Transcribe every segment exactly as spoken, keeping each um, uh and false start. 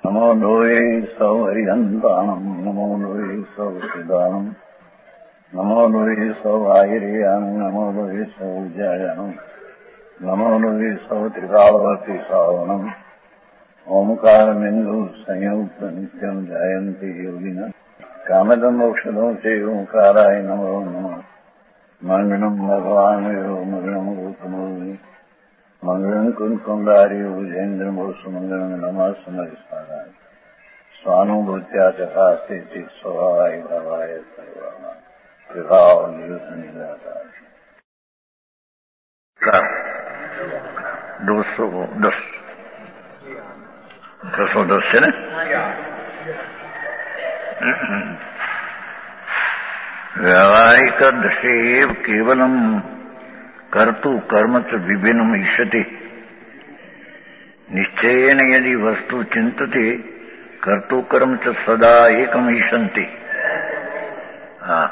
नमो लोये सौहरिहन्ताणम् नमो लोये सौहृदानम् नमो लोये सौहायिर्याम् नमो लोये सौजायाम् नमो लोये सौत्रिकावती सावनम् ओंकारमिन्दु संयुक्त नित्यम् जायन्ति योगिनः कामदम् मोक्षदम् च ओंकाराय नमो नमः मंगलम् भगवान् यो मंगलम् गौतमोऽयि मंगलम् कुंकुंडारि भुजेन्द्रमोसु मंगलम् नमः समरिस्ताराय स्वानुभूत्या चकास्ते स्वभावाय भावाय सर्वाणा विभाव नियुतनिदाताय दो सौ दस दो सौ दस है ना। व्यावहारिक दृष्टेव केवलम कर्तु कर्म च विभिन्नम ईष्यते निश्चयेन यदि वस्तु चिंतते कर्तु कर्म च सदा एकम ईशन्ति। हाँ,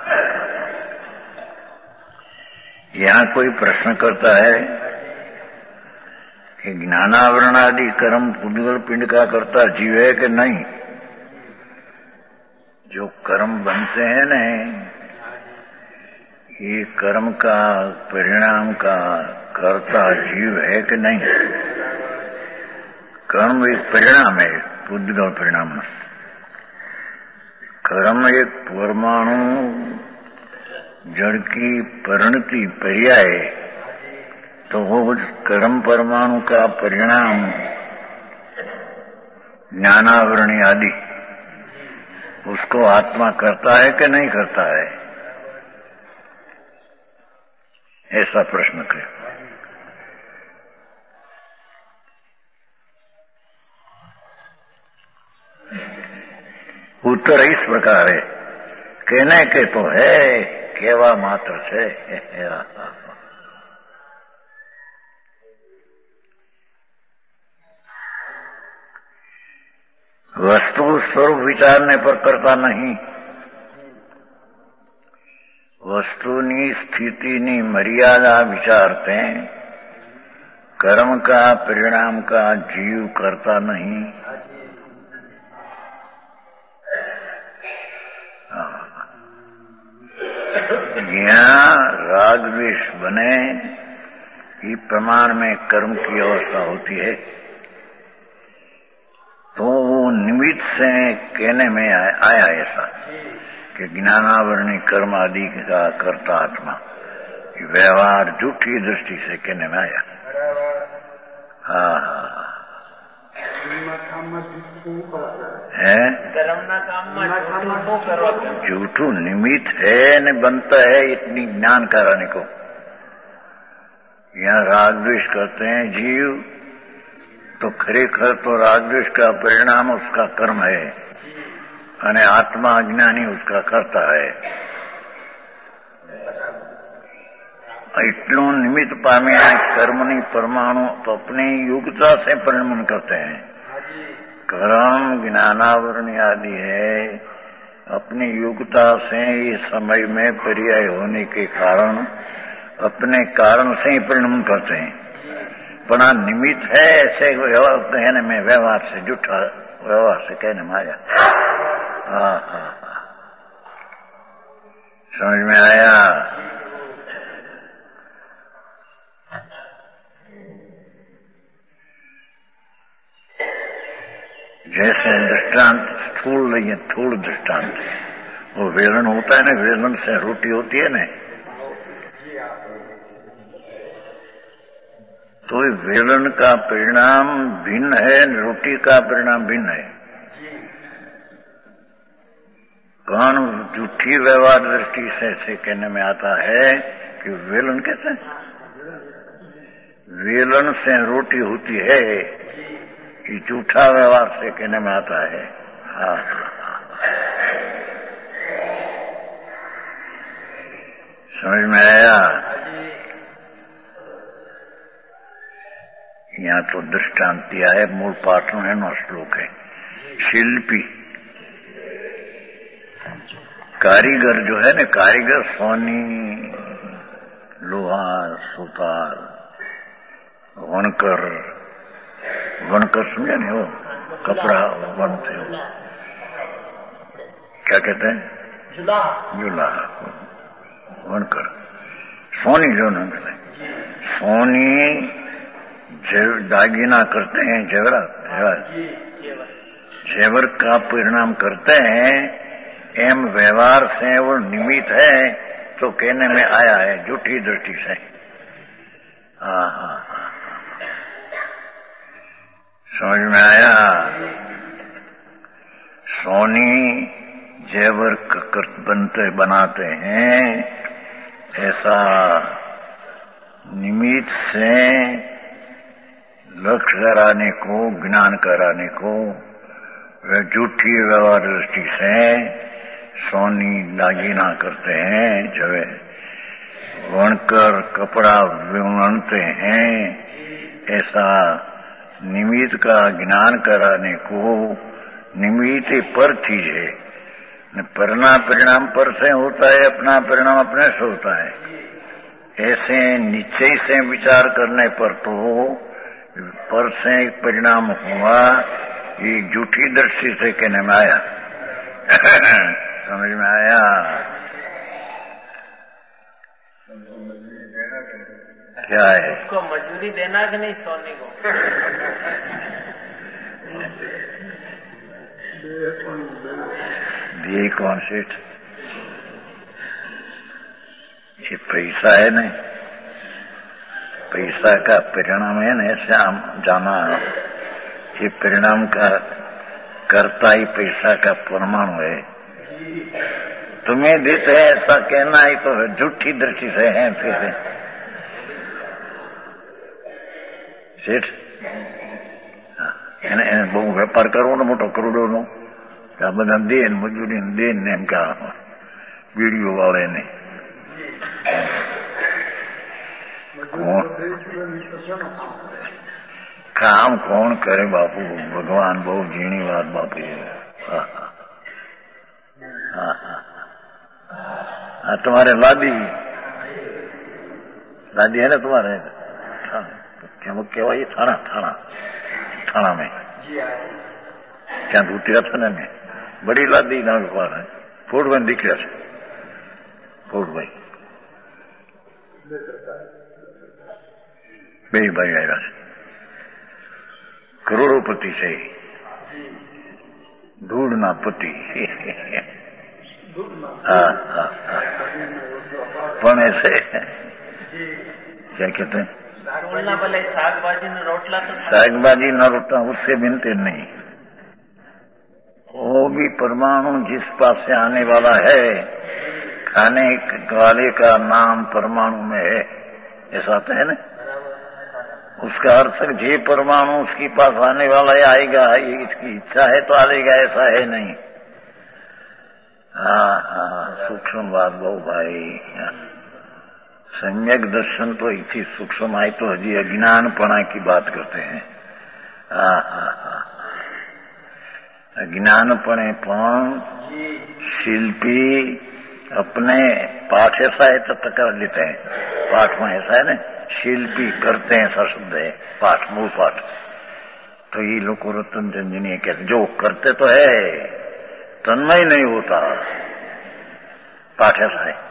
यहाँ कोई प्रश्न करता है कि ज्ञानावरण आदि कर्म पुद्गल पिंड का करता जीव है कि नहीं। जो कर्म बनते हैं न, ये कर्म का परिणाम का कर्ता जीव है कि नहीं। कर्म एक परिणाम है, पुद्गल परिणाम। कर्म एक परमाणु जड़ की परिणति पर्याय, तो वो कर्म परमाणु का परिणाम ज्ञानावरणी आदि उसको आत्मा करता है कि नहीं करता है, ऐसा प्रश्न करे। उत्तर इस प्रकार है, कहने के तो है, केवा मात्र से। वस्तु स्वरूप विचारने पर करता नहीं, वस्तुनी स्थितिनी मर्यादा विचारते कर्म का परिणाम का जीव करता नहीं। यहाँ राग द्वेष बने कि प्रमाण में कर्म की अवस्था होती है, तो वो निमित्त से कहने में आया ऐसा कि ज्ञानावरणी कर्म आदि का कर्ता आत्मा, व्यवहार झूठी दृष्टि से कहने में आया। हाँ हाँ है, झूठू निमित्त है न बनता है इतनी ज्ञान कराने को। यहाँ राग द्वेष करते हैं जीव, तो खरेखर तो राग द्वेष का परिणाम उसका कर्म है, અને आत्मा अज्ञानी उसका करता है। इतनो निमित्त पामे कर्मनी परमाणु तो अपनी योग्यता से परिणमन करते हैं। कर्म ज्ञानावरणी आदि है, अपनी योग्यता से इस समय में पर्याय होने के कारण अपने कारण से ही परिणमन करते हैं। पण निमित्त है ऐसे व्यवहार कहने में, व्यवहार से झूठा व्यवहार से कहने में आया। हाँ हाँ हाँ, समझ में आया। जैसे दृष्टांत स्थूल नहीं, थूल दृष्टांत, वो वेलन होता है ना, वेलन से रोटी होती है ना, तो वेलन का परिणाम भिन्न है, रोटी का परिणाम भिन्न है। कौन झूठी व्यवहार दृष्टि से ऐसे कहने में आता है कि वेलन कहते हैं, वेलन से रोटी होती है, कि झूठा व्यवहार से कहने में आता है। हाँ, समझ में आया। यहाँ तो दृष्टांत दिया है, मूल पाठ में नौ श्लोक है। शिल्पी कारीगर जो है ना, कारीगर सोनी लोहा सुतार वनकर, वनकर समझा नहीं हो, कपड़ा बनते हो, क्या कहते हैं? झूला। झूला बनकर सोनी जो न मिले, सोनी दागीना करते हैं, जेवर जेवर का परिणाम करते हैं, एम व्यवहार से वो निमित्त है तो कहने में आया है झूठी दृष्टि से। हाँ हाँ हाँ, समझ में आया? सोनी जेवर बनते बनाते हैं, ऐसा निमित्त से लक्ष्य कराने को, ज्ञान कराने को, वे झूठी व्यवहार दृष्टि से सोनी दागीना करते हैं, जो बनकर कपड़ा बनते हैं, ऐसा निमित्त का ज्ञान कराने को, निमित्त पर चीज है, परिणाम परिणाम पर से होता है, अपना परिणाम अपने से होता है। ऐसे निश्चय से विचार करने पर तो पर से परिणाम हुआ, ये झूठी दृष्टि से कहने में आया। समझ में आया? क्या है? उसको मजदूरी देना कि नहीं सोने को? दिए कौन सेठ? ये पैसा है नहीं, पैसा का परिणाम है ना, ऐसे हम जाना, ये परिणाम का कर्ता ही पैसा का परमाणु है। तुम्हें देते है ऐसा कहना ही तो झूठी दृष्टि से है। फिर सेठ એને એને બહુ વેપાર કરવો ને મોટો કરોડોનો, આ બધા દે ને મજૂરી દે ને એમ કે બીડીઓ વાળે ને કામ કોણ કરે બાપુ? ભગવાન બહુ ઝીણી વાત બાપુ। હા હા હા, तुम्हारे लादी लादी है ना तुम्हारे? क्या वो क्या ये थाना थाना थाना में क्या दूतिया थाने में बड़ी लादी ना व्यापार है। फोड़ भाई दिख रहा है, फोड़ भाई બે ભાઈ આવ્યા છે, કરોડોપતિ છે, ધૂળના પતિ। हाँ हाँ हाँ, પણ ऐसे क्या कहते हैं, शाकभाजी न रोटला तो शाकभाजी न रोटला उससे मिलते नहीं। वो भी परमाणु जिस पास से आने वाला है, खाने वाले का नाम परमाणु में है, ऐसा तो है ना। उसका अर्थ जे परमाणु उसके पास आने वाला है आएगा, ये इसकी इच्छा है तो आएगा, ऐसा है नहीं। हाँ हाँ, सूक्ष्म बात बहु भाई। सम्यक दर्शन तो इतनी सूक्ष्म आई तो हजी अज्ञानपणा की बात करते हैं। हाँ हाँ हाँ, अज्ञानपणे पण शिल्पी अपने पाठ ऐसा है तो कर लेते हैं, पाठ में ऐसा है ना, शिल्पी करते हैं ऐसा शब्द है, पाठ मूल पाठ। तो ये लोग रतन चंदनी कहते, जो करते तो है तन्मय नहीं होता, पाठ ऐसा है।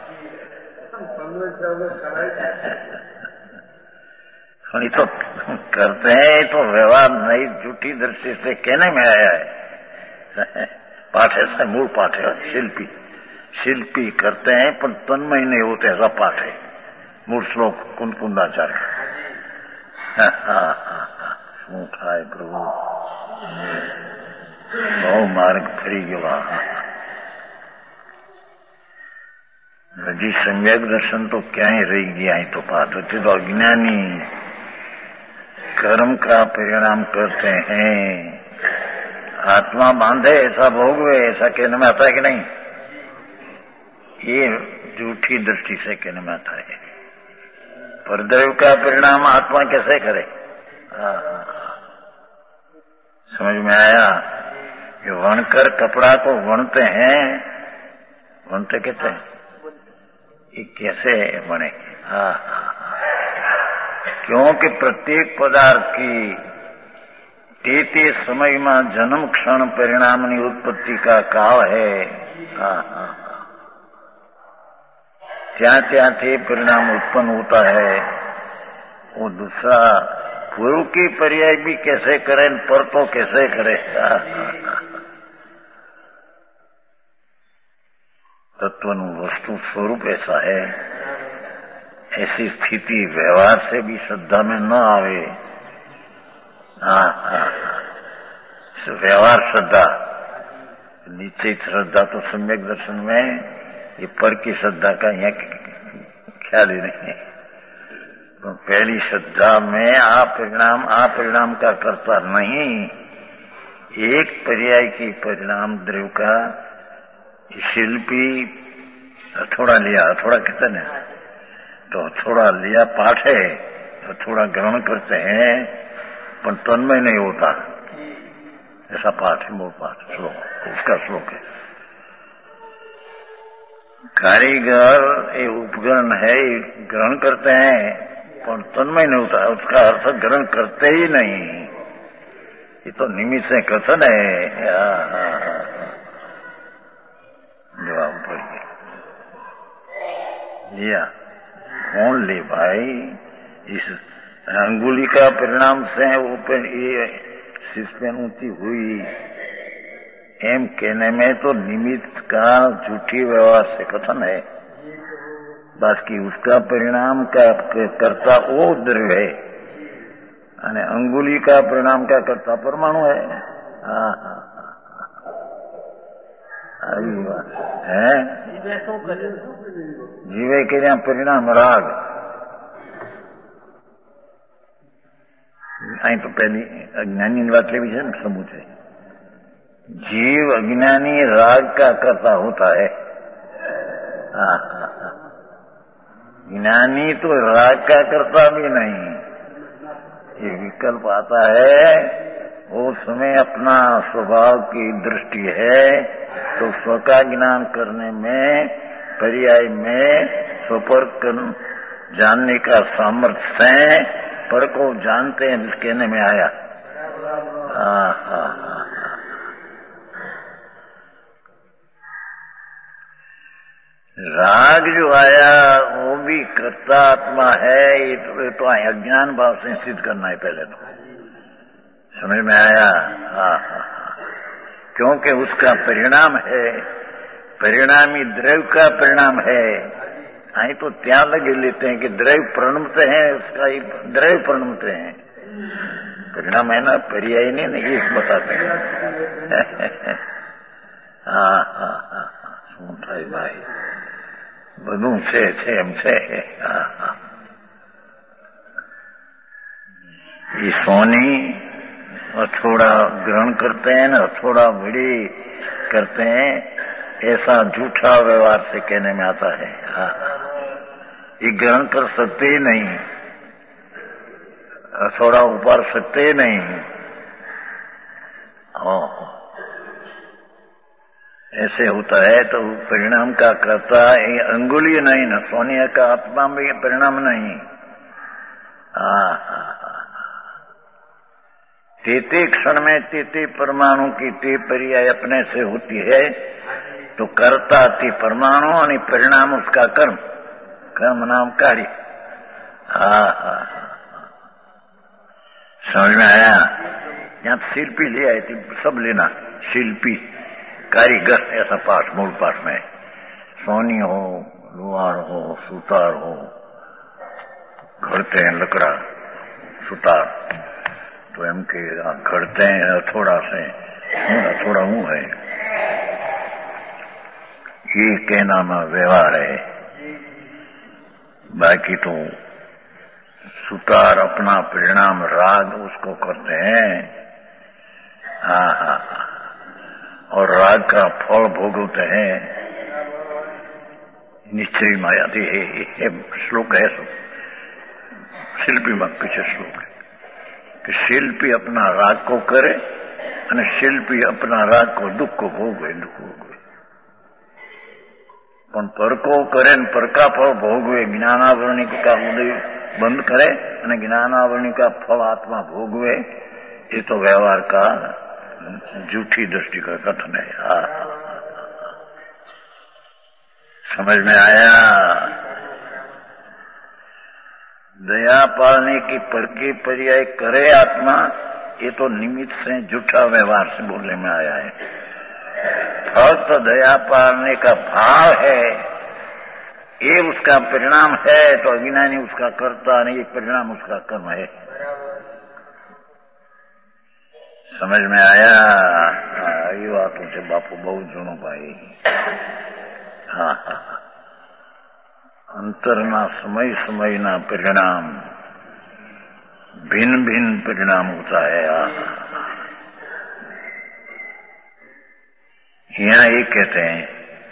तो करते हैं तो व्यवहार नहीं, झूठी दृष्टि से कहने में आया है। पाठ ऐसा मूल पाठ है, शिल्पी शिल्पी करते हैं पर तन्मय नहीं होते, ऐसा पाठ है मूल श्लोक कुंदकुंदाचार्य। हाँ हाँ हाँ, શું થાય પ્રભુ, બહુ માર્ગ ફરી ગયો। હજી सम्यक दर्शन तो क्या ही रह गया है, तो बात होती तो अज्ञानी कर्म का परिणाम करते हैं, आत्मा बांधे ऐसा भोगवे, ऐसा कहने में आता है कि नहीं? ये झूठी दृष्टि से कहने में आता है। परदैव का परिणाम आत्मा कैसे करे? हाँ हाँ, समझ में आया? ये वणकर कपड़ा को वणते हैं, वणते कहते हैं, ये कैसे बने? हाँ हाँ, क्योंकि प्रत्येक पदार्थ की તે તે સમયમાં જન્મ ક્ષણ પરિણામની ઉત્પત્તિ का काल है। हाँ हाँ ત્યાં ત્યાંથી परिणाम उत्पन्न होता है। वो दूसरा पूर्व की पर्याय भी कैसे करे, पर तो कैसे करे। तत्वनु वस्तु स्वरूप ऐसा है। ऐसी स्थिति व्यवहार से भी श्रद्धा में न आवे। हाँ हाँ व्यवहार श्रद्धा, निश्चित श्रद्धा तो सम्यक दर्शन में, ये पर की श्रद्धा का यहाँ ख्याल ही नहीं है। तो पहली श्रद्धा में आ परिणाम आ परिणाम का कर्ता नहीं, एक पर्याय की परिणाम द्रव्य का शिल्पी हथौड़ा लिया, हथौड़ा कहते हैं, तो हथौड़ा लिया पाठ है, हथौड़ा ग्रहण करते हैं पर तन्मय नहीं होता। ऐसा पाठ है, मूल पाठ श्लोक, उसका श्लोक है। कारीगर ये उपकरण है, ग्रहण करते हैं पर तन्मय नहीं होता, उसका अर्थ ग्रहण करते ही नहीं। ये तो निमित्त से कथन है। जवाब पढ़िए। लिया कौन ले भाई, इस अंगुली का परिणाम से ऊपर ये सिस्पेन ऊंची हुई, एम कहने में तो निमित्त का झूठी व्यवहार से कथन है, बाकी उसका परिणाम का कर्ता वो द्रव्य है, અને अंगुली का परिणाम का कर्ता परमाणु है। हाँ हाँ આવી વાત હે। જીવે કર્યા પરિણામ રાગ। અહીં તો પહેલી અજ્ઞાની વાત લેવી છે ને, સમૂહ છે। जीव अज्ञानी राग का कर्ता होता है। हाँ हाँ हाँ ज्ञानी तो राग का कर्ता भी नहीं। ये विकल्प आता है, वो समय अपना स्वभाव की दृष्टि है, तो स्व का ज्ञान करने में पर्याय में स्वपर जानने का सामर्थ्य है, पर को जानते हैं इस कहने में आया। हाँ हाँ हाँ राग जो आया वो भी कर्ता आत्मा है। ये तो, तो अज्ञान भाव से सिद्ध करना है पहले तो, समझ में आया। हाँ हाँ क्योंकि उसका परिणाम है, परिणामी द्रव्य का परिणाम है। आई तो त्याग लगे लेते हैं कि द्रव्य प्रणमते हैं, उसका ही द्रव्य प्रणमते हैं, परिणाम है ना, पर्याय नहीं ना, ये बताते हैं। हाँ हाँ हाँ શું થાય ભાઈ, બધું છે છે એમ છે। हाँ हाँ ये सोनी हथौड़ा ग्रहण करते हैं ना, हथौड़ा बड़ी करते हैं, ऐसा झूठा व्यवहार से कहने में आता है। हाँ ये ग्रहण कर सकते ही नहीं, हथौड़ा उपार सकते ही नहीं। ओह ऐसे होता है तो परिणाम का कर्ता ये अंगुली नहीं ना, सोनिया का आत्मा में परिणाम नहीं। हाँ हाँ तेते क्षण में तेते परमाणु की ते पर्याय अपने से होती है, तो कर्ता ते परमाणु और परिणाम उसका कर्म, कर्म नाम कार्य। हाँ हाँ समझ में आया। यहाँ शिल्पी ले आए थे, सब लेना, शिल्पी कारीगर ऐसा पाठ मूल पाठ में, सोनी हो, लोहार हो, सुतार हो, घड़ते हैं लकड़ा सुतार, तो एम के घड़ते हैं थोड़ा से, थोड़ा मुंह है, ये कहना में व्यवहार है। बाकी तो सुतार अपना परिणाम राग उसको करते हैं। हाँ हाँ और राग का फल भोगते हैं। निश्चय मायाती है, ये श्लोक है, शिल्पी में पीछे श्लोक है कि शिल्पी अपना राग को करे और शिल्पी अपना राग को दुख को भोगवे, दुख भोगवे, पण पर को करे न पर का फल भोगवे। ज्ञानावरणी का उदय बंद करे और ज्ञानावरणी का फल आत्मा भोगवे, ये तो व्यवहार का झूठी दृष्टि का कथन है। हाँ, समझ में आया। दया पालने की पर के पर्याय करे आत्मा, ये तो निमित्त से झूठा व्यवहार से बोलने में आया है। फल तो दया पालने का भाव है, ये उसका परिणाम है, तो अज्ञानी उसका कर्ता नहीं, ये परिणाम उसका कर्म है। समझ में आया। ये बातों से बापू बहुत सुनो भाई। हाँ हाँ, अंतरमा समय समय ना परिणाम, भिन्न भिन्न परिणाम होता है। यहाँ ये कहते हैं,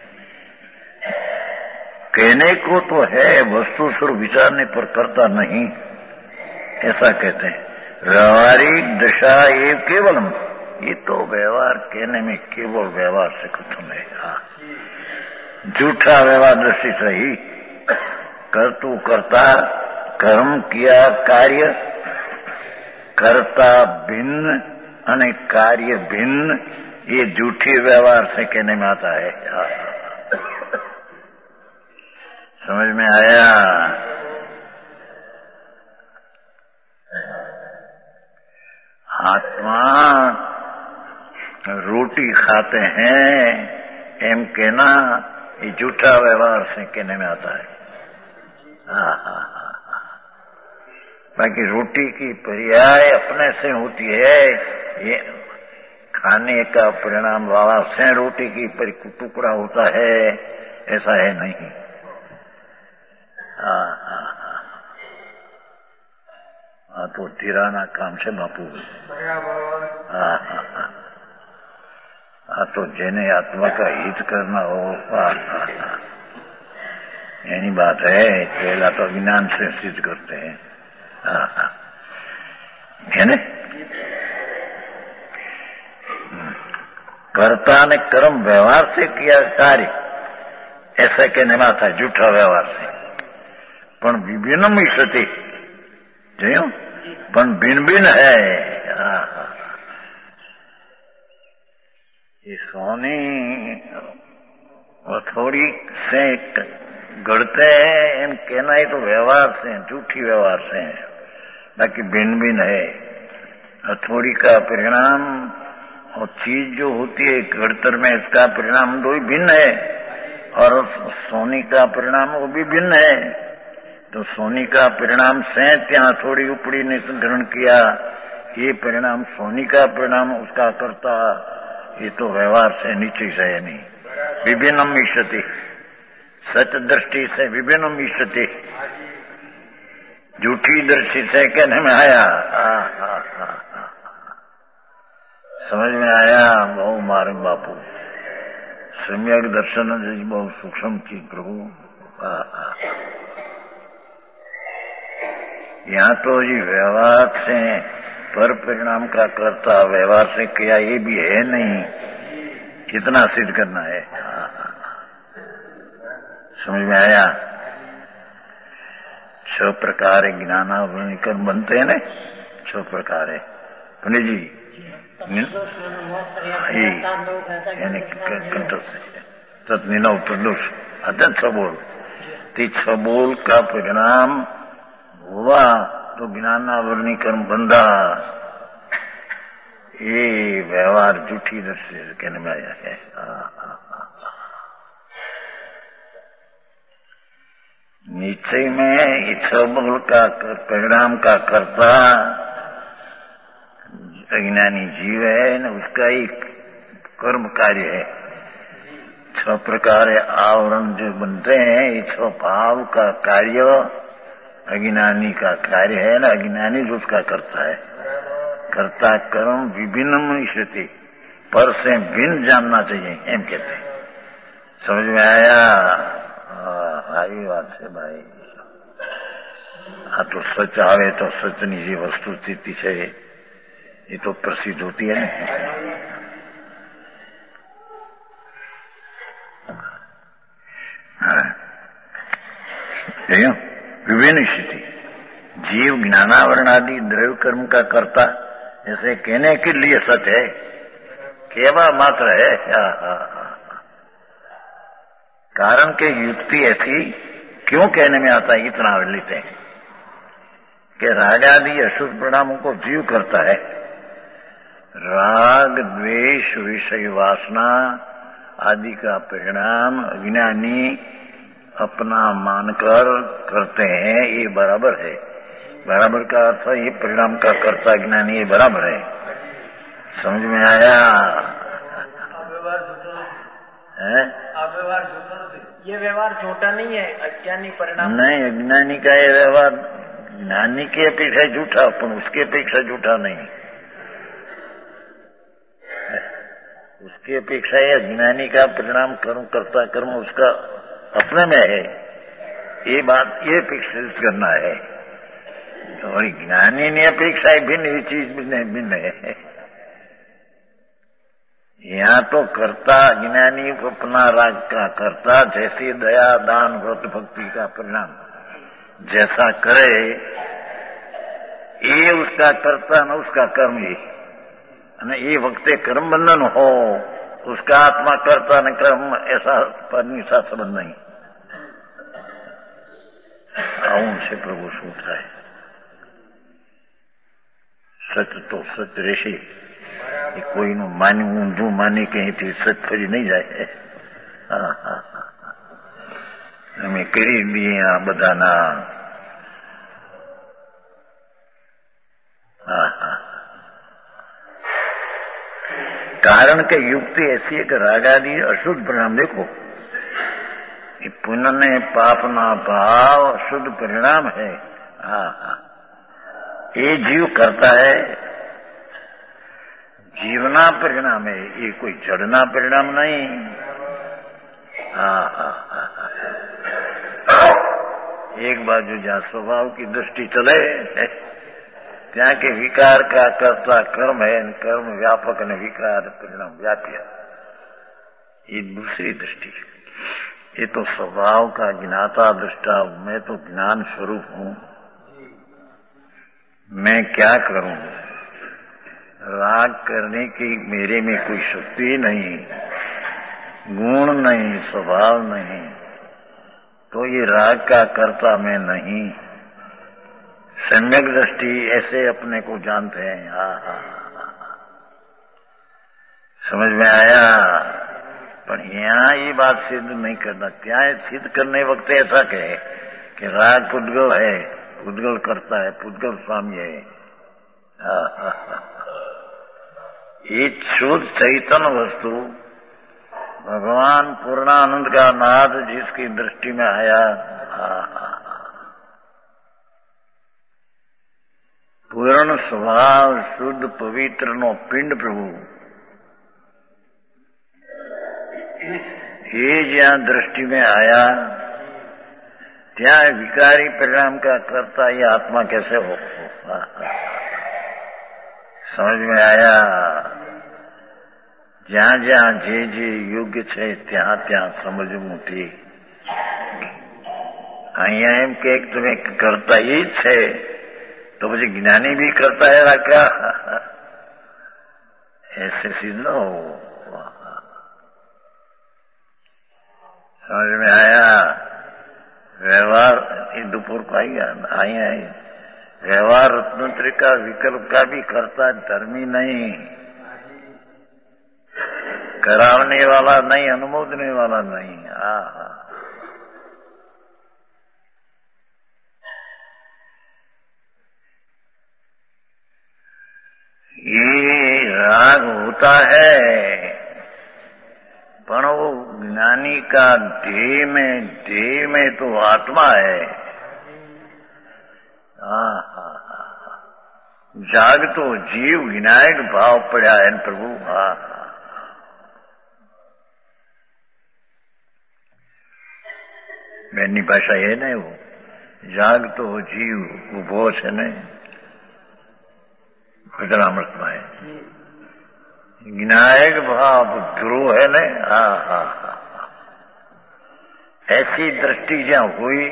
कहने को तो है, वस्तु स्वरूप विचारने पर करता नहीं, ऐसा कहते हैं। व्यवहारिक दशा ये केवलम, ये तो व्यवहार कहने में केवल व्यवहार से खत्म है। हाँ, झूठा व्यवहार दृष्टि से ही कर तू करता, कर्म किया कार्य, कर्ता भिन्न अने कार्य भिन्न, ये झूठी व्यवहार से कहने में आता है। हाँ, समझ में आया। आत्मा रोटी खाते हैं एम कहना, ये झूठा व्यवहार से कहने में आता है। हाँ हाँ हाँ, बाकी रोटी की पर्याय अपने से होती है, ये खाने का परिणाम वाला से रोटी की टुकड़ा होता है, ऐसा है नहीं। हाँ हाँ हाँ, तो तिराना काम છે બાપુ। हाँ हाँ हाँ, हाँ तो જેને आत्मा का हित करना हो, हाँ हाँ हाँ, यही बात है। पहला तो विज्ञान से सिद्ध करते हैं। हाँ हाँ, है न। कर्ता ने कर्म व्यवहार से किया कार्य, ऐसा कहने में आता है झूठा व्यवहार से। पण विभिन्न मिश्रते जो पण भिन्न भिन्न है। ये सोनी हथौड़ी से गढ़ते हैं, एम कहना ही तो व्यवहार से, झूठी व्यवहार से है, बाकी भिन्न भिन्न है। हथौड़ी का परिणाम और चीज जो होती है गढ़तर में, इसका परिणाम दो ही भिन्न है, और सोनी का परिणाम वो भी भिन्न है। तो सोनी का परिणाम से ત્યાં थोड़ी उपड़ी ने ग्रहण किया, ये परिणाम सोनी का परिणाम उसका करता, ये तो व्यवहार से नीचे से है नहीं। विभिन्न मिश्रते, सच दृष्टि से विभिन्न मिश्रते, झूठी दृष्टि से कहने में आया। आ, आ, आ, आ, समझ में आया। बहु मारे बापू सम्यक दर्शन बहुत सूक्ष्म चीज प्रभु। आ, आ, यहाँ तो जी व्यवहार से पर परिणाम का करता, व्यवहार से किया, ये भी है नहीं, कितना सिद्ध करना है। समझ में आया। छह प्रकार ज्ञानावरण कर्म बनते हैं ना, छह प्रकार है पंडित जी। यानी कंठस्थ तत्निनव प्रदोष अत्यंत सबोल, छबोल का परिणाम हुआ तो ज्ञानावरणी कर्म बंधा, ये व्यवहार झूठी दृष्टि से कहने में आया है। निश्चय में इच्छा बल का परिणाम का कर्ता अज्ञानी जीव है न, उसका ही कर्म कार्य है। छह प्रकार आवरण जो बनते हैं, ये छह भाव का कार्य अज्ञानी का कार्य है ना, अज्ञानी जो उसका करता है। कर्ता कर्म विभिन्न मिश्रते, पर से भिन्न जानना चाहिए, एम कहते हैं। समझ में आया। आई बात है भाई। हाँ तो सच आवे तो सचनी जी वस्तु स्थिति है, ये तो प्रसिद्ध होती है ना। विभिन्न स्थिति, जीव ज्ञानावरण आदि द्रव्य कर्म का कर्ता ऐसे कहने के लिए सच है, केवल मात्र है। हा, हा, हा। कारण के युक्ति ऐसी क्यों कहने में आता है, इतना लेते हैं कि राग आदि अशुभ परिणामों को जीव करता है। राग द्वेष विषय वासना आदि का परिणाम अज्ञानी अपना मानकर करते हैं, ये बराबर है। बराबर का अर्थ ये परिणाम का कर्ता ज्ञानी, ये बराबर है। समझ में आया? है? ये व्यवहार झूठा नहीं है, अज्ञानी परिणाम नहीं, अज्ञानी का ये व्यवहार ज्ञानी की अपेक्षा झूठा, पर उसकी अपेक्षा झूठा नहीं। उसकी अपेक्षा ये अज्ञानी का परिणाम कर्म करता कर्म उसका अपने में है, ये बात ये अपेक्षा करना है। और ज्ञानी ने अपेक्षा भिन्न, ये चीज भिन्न भिन्न है। यहाँ तो कर्ता ज्ञानी अपना राग का कर्ता, जैसी दया दान व्रत भक्ति का परिणाम जैसा करे, ये उसका कर्ता न उसका कर्म ही। ये वक्ते कर्म बंधन हो, उसका आत्मा कर्ता न कर्म, ऐसा परनी सा संबंध नहीं। उनसे प्रभु सूत्र है, सच तो सच रेशी, कोई नु मान्यू ऊंधू मानी कहीं सच फरी नहीं जाए। हाँ हाँ हमें કરી दिए बधाना। हाँ हाँ कारण के युक्ति ऐसी है कि राग आदि अशुद्ध परिणाम, देखो ये पुण्य पाप ना भाव अशुद्ध परिणाम है। हाँ हाँ ये जीव करता है, जीवना परिणाम है, ये कोई जड़ना परिणाम नहीं। हाँ हाँ हाँ एक बाजू जहाँ स्वभाव की दृष्टि चले, ત્યાં के विकार का कर्ता कर्म है, कर्म व्यापक ने विकार परिणाम व्याप्य, ये दूसरी दृष्टि। ये तो स्वभाव का ज्ञाता दृष्टा, मैं तो ज्ञान स्वरूप हूँ, मैं क्या करूं? राग करने की मेरे में कोई शक्ति नहीं, गुण नहीं, स्वभाव नहीं, तो ये राग का कर्ता मैं नहीं। सम्यक दृष्टि ऐसे अपने को जानते हैं। हाँ हाँ समझ में आया? पर यहाँ ये बात सिद्ध नहीं करना, क्या सिद्ध करने वक्त ऐसा कहे कि राग पुद्गल है, पुद्गल करता है, पुद्गल स्वामी है। हाँ हाँ ये शुद्ध चैतन्य वस्तु भगवान पूर्णानंद का नाद जिसकी दृष्टि में आया, हाँ हाँ पूर्ण स्वभाव शुद्ध पवित्र नो पिंड प्रभु, ये जहाँ दृष्टि में आया ત્યાં विकारी परिणाम का कर्ता ये आत्मा कैसे हो? समझ में आया? જ્યાં જ્યાં જે જે યોગ્ય છે ત્યાં ત્યાં સમજ મોટી। અહીંયા એમ કે તમે કરતા એ જ છે तो मुझे ज्ञानी भी करता है क्या? ऐसे सिद्ध हो। समझ में आया? व्यवहार दोपहर को आई आई आई व्यवहार रत्नोत्तरी का विकल्प का भी करता धर्मी नहीं, करावने वाला नहीं, अनुमोदने वाला नहीं। हाँ हाँ ये राग होता है, पर वो ज्ञानी का देह में देह में तो आत्मा है। हाँ हाँ जाग तो जीव विनायक भाव पड़ा है प्रभु। हाँ मैनी भाषा है ने वो जाग तो जीव उभो छे ने भजनामृत में है विनायक भाव ध्रुव है ने। हाँ हाँ हाँ ऐसी दृष्टि जहाँ हुई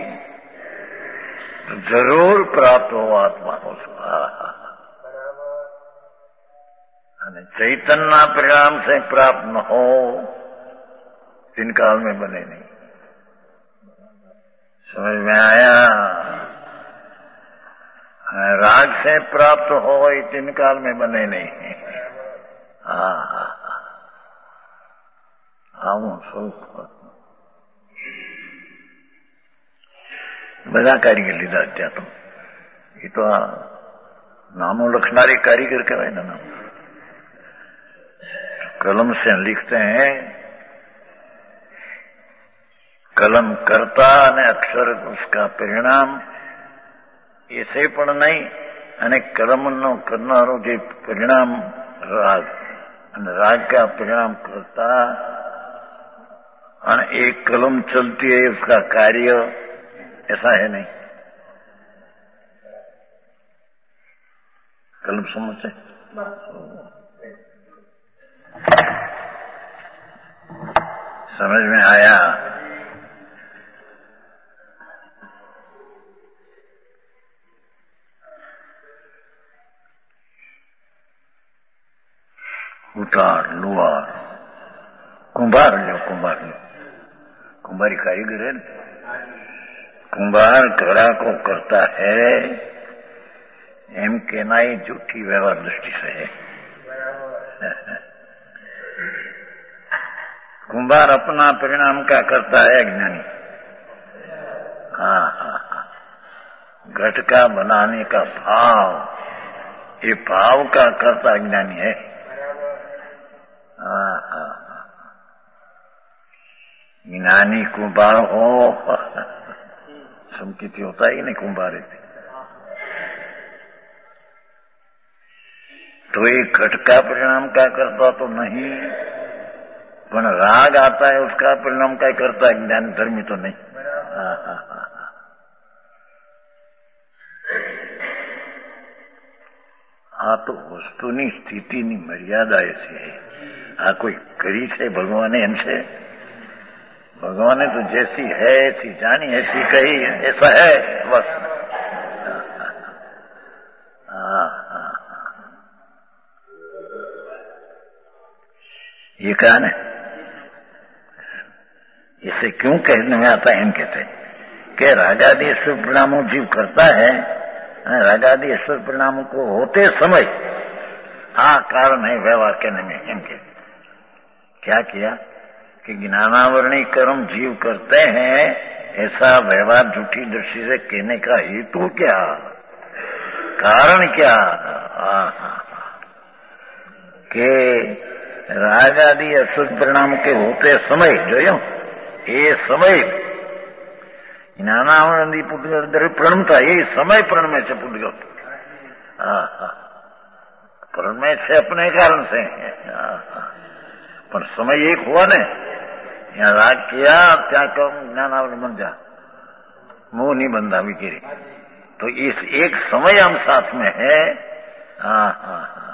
तो जरूर प्राप्त हो आत्मा को। हाँ हाँ चैतन्य परिणाम से प्राप्त न हो, तीन काल में बने नहीं। समझ में आया? राग से प्राप्त हो ये तीन काल में बने नहीं। हाँ हाँ हाँ બધા કારીગર લીધા ત્યાં તો એ તો આ નામો લખનાरे कारीगर कहें ना नाम। कलम से लिखते हैं, कलम करता ने अक्षर उसका परिणाम ऐसे पण नहीं, અને કલમનો કરનારો જે પરિણામ રાગ અને राग का परिणाम करता, और एक कलम चलती है उसका कार्य, ऐसा है नहीं। कलम समझते समझ में आया? उतार लुहार कुंभार लो, कुंभार लो, कुंभारी कारीगर है। कुंभार घड़ा को करता है, एम कहना ही झूठी व्यवहार दृष्टि से है। कुंभार अपना परिणाम का करता है अज्ञानी। हाँ हाँ हाँ, घट का बनाने का भाव, ये भाव का करता अज्ञानी है। हाँ हाँ, ज्ञानी कुंभार हो, संकित होता ही नहीं कुंभार है। तो ये घट का परिणाम क्या करता तो नहीं, पर राग आता है उसका परिणाम क्या करता है ज्ञान धर्मी तो नहीं। हाँ हाँ हाँ, આ તો વસ્તુની સ્થિતિની મર્યાદા એસી है। આ કોઈ કરી છે ભગવાને એમ છે? भगवान ने तो जैसी है ऐसी जानी, ऐसी कही, ऐसा है बस। हाँ हाँ, ये कहा ना, इसे क्यों कहने में आता है? हम कहते हैं कि रागादि ईश्वर परिणामों जीव करता है, रागादि ईश्वर परिणामों को होते समय आ कारण है व्यवहार कहने में। हम कहते क्या किया कि ज्ञानावरणी कर्म जीव करते हैं, ऐसा व्यवहार झूठी दृष्टि से कहने का हेतु क्या, कारण क्या? कि राग आदि असुर परिणाम के होते समय जो ये समय ज्ञानावरणी पुद्गल प्रणम था, ये समय प्रणमे से पुद्गल। हाँ हाँ, प्रणमे से अपने कारण से, पर समय एक हुआ ने, यहाँ राग किया त्या कम ज्ञानावरण बन जा, मुंह नहीं बंधा विकेरी। तो इस एक समय हम साथ में है। हाँ हाँ हाँ,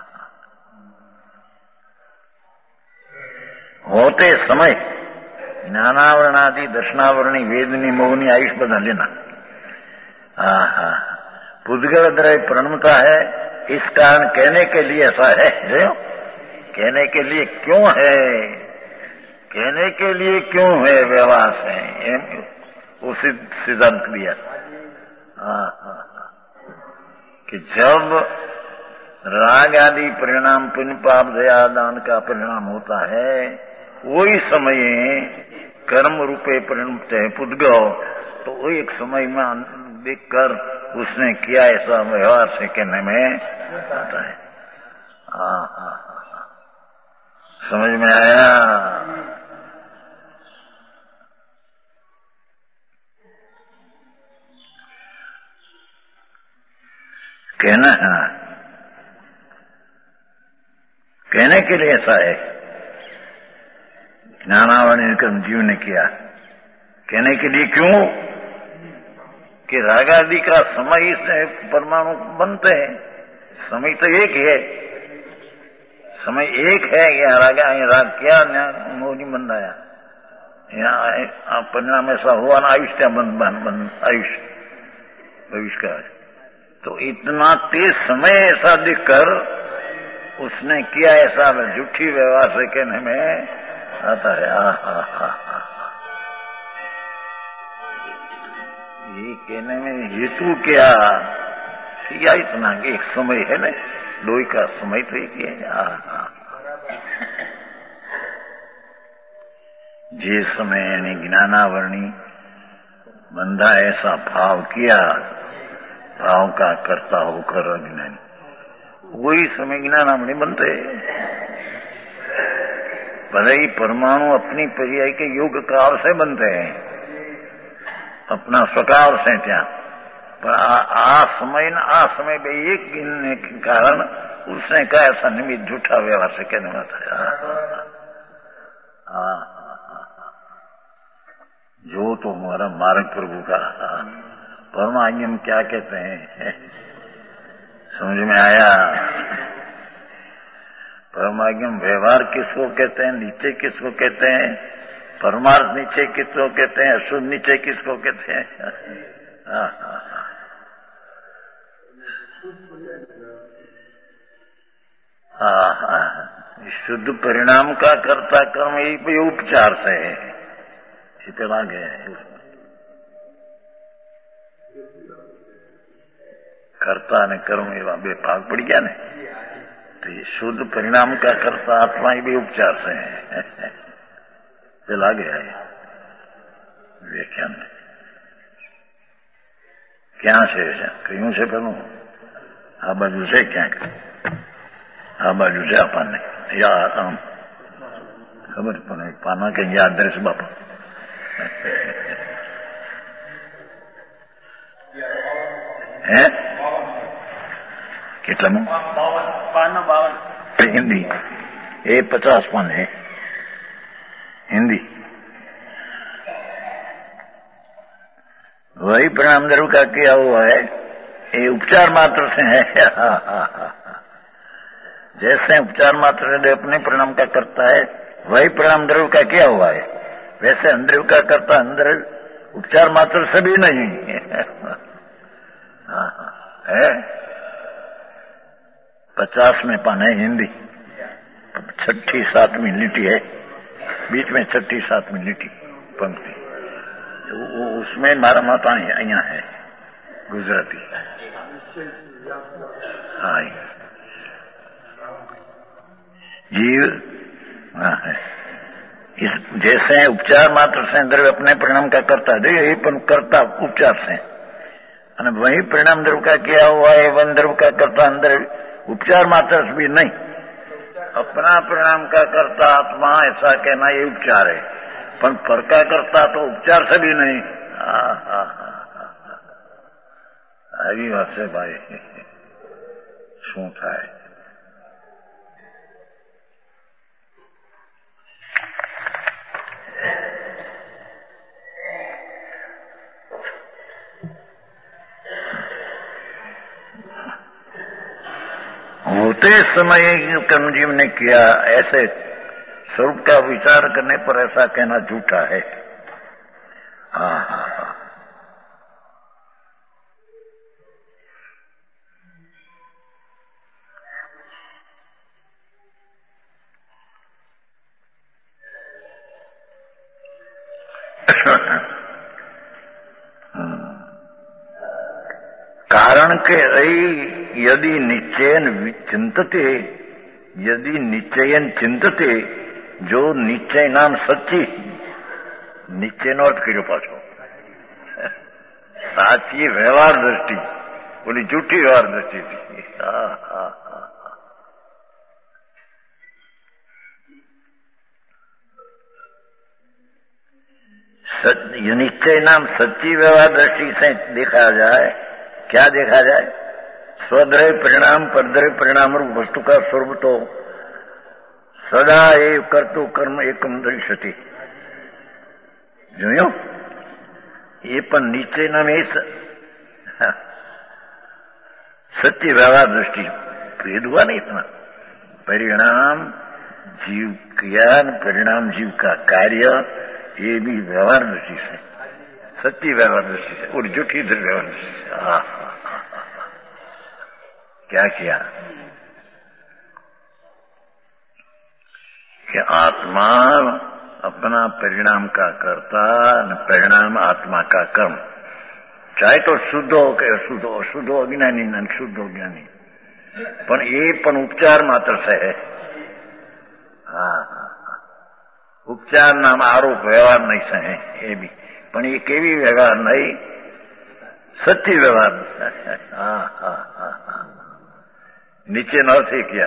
होते समय ज्ञानावरण आदि दर्शनावरणी वेदनी मोहनी आयुष बदल लेना। हाँ हाँ, पुद्गल द्रव्य प्रणमता है, इस कारण कहने के लिए ऐसा है। जो कहने के लिए क्यों है, कहने के लिए क्यों है व्यवहार से, उसी सिद्धांत दिया। हाँ हाँ, कि जब राग आदि परिणाम पुण्य पाप दया दान का परिणाम होता है, वही समय कर्म रूपे परिणमत है पुद्गल, तो वो एक समय में देखकर उसने किया ऐसा व्यवहार से कहने में आता है। हाँ हाँ हाँ, समझ में आया? कहना है, कहने के लिए ऐसा है। ज्ञानावरण कर्म जीव ने किया, कहने के लिए क्यों? कि रागादि का समय से परमाणु बनते हैं, समय तो एक है, समय एक है। यहाँ रागा राग किया, मोह बंधाया, यहाँ परिणाम ऐसा हुआ ना, आयुष्य बंद बंद आयुष्य भविष्य का। तो इतना तेज समय ऐसा दिखकर उसने किया ऐसा झूठी व्यवहार से कहने में आता है। आ, आ, आ, आ, ये कहने में हेतु क्या किया इतना कि एक समय है ना, लोही का समय तो एक है। जिस समय यानी ज्ञानावरणी बंधा ऐसा भाव किया, भाव का करता होकर अज्ञानी, वही समय ज्ञानावरणी बनते। भले ही परमाणु अपनी पर्याय के योग काल से बनते हैं, अपना स्वकाल से क्या, पर आ, आ समय न आ समय में एक गिनने के कारण उसने कहा ऐसा निमित्त झूठा व्यवहार से कहने वाला था। जो तो हमारा मार्ग प्रभु का परमाज्ञम क्या कहते हैं, समझ में आया? परमाज्ञम व्यवहार किसको कहते हैं, नीचे किसको कहते हैं, परमार्थ नीचे किसको कहते हैं, शुद्ध नीचे किसको कहते हैं? हाँ हाँ हाँ हाँ, शुद्ध परिणाम का कर्ता कर्म यही उपचार से है, इतना गया है। कर्ता ने कर्म एवं बेभाग पड़ गया ने, तो ये शुद्ध परिणाम का कर्ता आत्मा ही भी उपचार से है, चला गया है व्याख्यान। क्या से क्यों से करूं? आ बाजू से क्या आ बाजू से अपन ने या आम खबर पड़े पाना के याद दर्श बापा है કેટલામું બાવન બાવન हिंदी ये पचास पान है हिंदी। वही प्रणाम द्रव्य का किया हुआ है, ये उपचार मात्र से है। जैसे उपचार मात्र से अपने प्रणाम का करता है, वही प्रणाम द्रव्य का किया हुआ है, वैसे अंदर का करता अंदर उपचार मात्र से भी नहीं है। पचास में पान है हिंदी, छठी सातवीं लिटी है, बीच में छठी सातवीं लिटी पंक्ति, उसमें मारा माता यहाँ है गुजराती। हाँ जीव हाँ है। इस जैसे उपचार मात्र से द्रव्य अपने परिणाम का करता है, यही पण करता उपचार से, वही परिणाम द्रव्य का किया हुआ है, वन द्रव्य का करता अंदर उपचार मात्र से भी नहीं, अपना परिणाम का करता आत्मा ऐसा कहना ये उपचार है, पर पर का करता तो उपचार से भी नहीं। આવી વાત છે ભાઈ, શું થાય? होते समय कर्मजीव ने किया, ऐसे स्वरूप का विचार करने पर ऐसा कहना झूठा है। हाँ हाँ हाँ कारण के ऐ यदि निश्चयन चिंतते, यदि निश्चयन चिंतते, जो निश्चय नाम सच्ची, निश्चय नो अर्थ कर्यो पाछो साची व्यवहार दृष्टि, बोली झूठी व्यवहार दृष्टि थी। हाँ हाँ हाँ, निश्चय नाम सच्ची व्यवहार दृष्टि से देखा जाए, क्या देखा जाए? स्वद्रव्य परिणाम परद्रव्य परिणाम रूप वस्तु का स्वरूप तो सदा ए करतु कर्म एकम दृश्यते, જોયો? ये पण नीचे नाम એ सच्ची व्यवहार दृष्टि भेद हुआ नहीं इतना। परिणाम जीव ज्ञान, परिणाम जीव का कार्य, ये भी व्यवहार दृष्टि से, सच्ची व्यवहार दृष्टि से और झूठी व्यवहार दृष्टि से। हाँ क्या किया? कि आत्मा अपना परिणाम का कर्ता न परिणाम आत्मा का कर्म, चाहे तो शुद्ध हो के अशुद्ध हो, अशुद्ध हो अज्ञानी न शुद्ध हो ज्ञानी, पर ये पण उपचार मात्र से है। हाँ हाँ हाँ, उपचार नाम आरोप व्यवहार नहीं से है ये भी, पण ये केवी व्यवहार नहीं, सच्ची व्यवहार। हाँ हाँ हाँ हाँ, नीचे न से किया